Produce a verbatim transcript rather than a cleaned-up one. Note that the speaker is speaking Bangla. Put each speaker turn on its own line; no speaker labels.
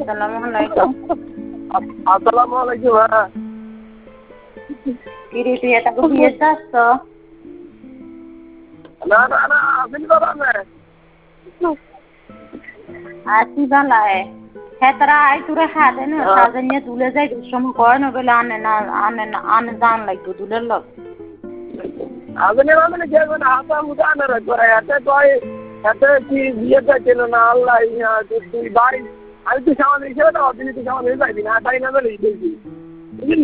আসসালামু আলাইকুম।
আসসালামু আলাইকুম। হ্যাঁ
কি রে তুই এটা বিয়ে যাচ্ছ?
না না না আসেন বাবা না
আসি বালায় হ্যাঁ তারা আই তোরে হাতে না সাজে নিয়ে তুলে যাই সময় কয় না বলে আনে না আনে না আনে জান লাগবে তুলের লোক
আসেন মানে কি মানে হাতা মুদা না রে তোরা এত কয় এত কি বিয়ে করছিল না আল্লাহ ইয়া তুই ভাই আমি তো সামান্য হিসেবে না অর্থনীতি সামান্য হয়ে যাবি না তাই না বলে দিয়েছি